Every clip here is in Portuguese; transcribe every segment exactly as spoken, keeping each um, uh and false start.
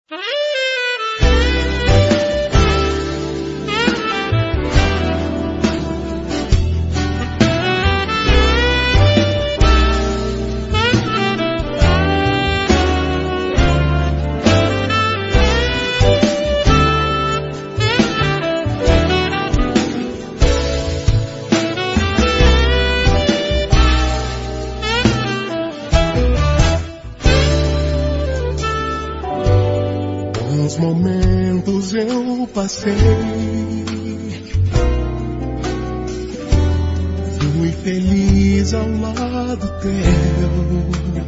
Bons momentos eu passei, fui feliz ao lado teu.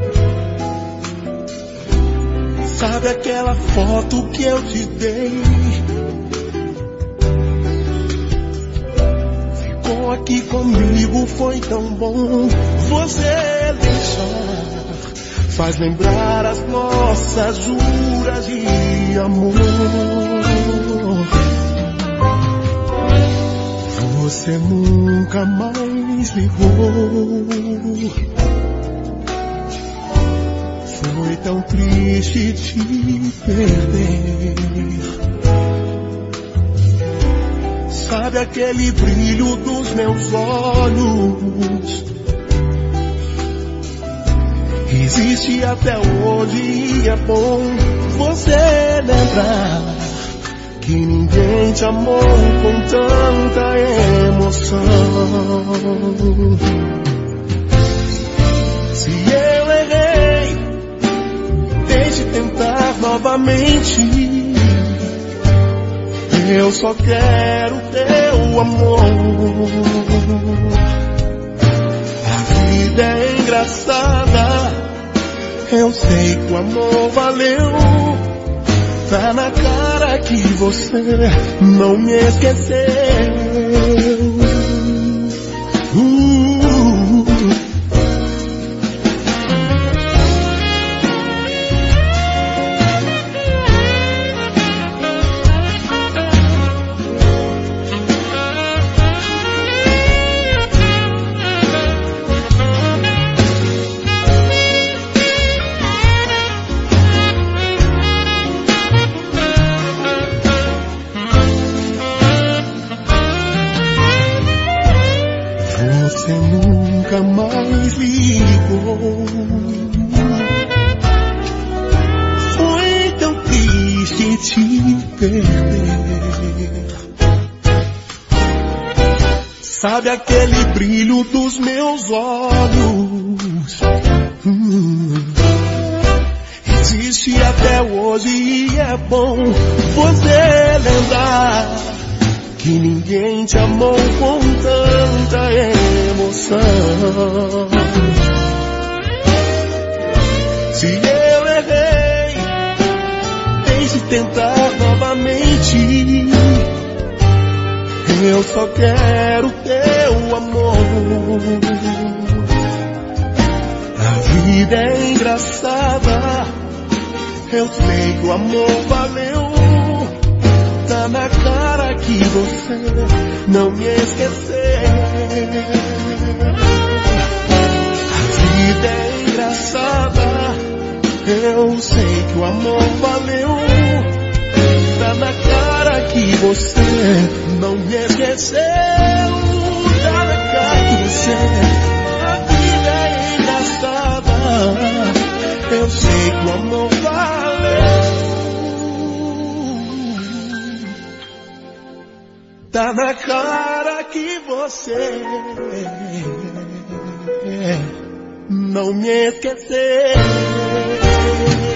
Sabe aquela foto que eu te dei? Ficou aqui comigo, foi tão bom você deixar. Faz lembrar as nossas juras de amor. Você nunca mais ligou. Foi tão triste te perder. Sabe aquele brilho dos meus olhos? Existe até hoje e é bom você lembrar que ninguém te amou com tanta emoção. Se eu errei, deixe tentar novamente. Eu só quero teu amor. A vida é engraçada. Eu sei que o amor valeu. Tá na cara que você não me esqueceu. uh. Você nunca mais ligou. Foi tão triste te perder. Sabe aquele brilho dos meus olhos? Hum. Existe até hoje e é bom você lembrar que ninguém te amou com tanta emoção. Se eu errei, deixe tentar novamente. Eu só quero teu amor. A vida é engraçada. Eu sei que o amor valeu. Tá na cara que você não me esqueceu. A vida é engraçada. Eu sei que o amor valeu. Tá na cara que você não me esqueceu. Tá na cara que você. A vida é engraçada. Eu sei que o amor valeu. Tá na cara que você não me esqueceu.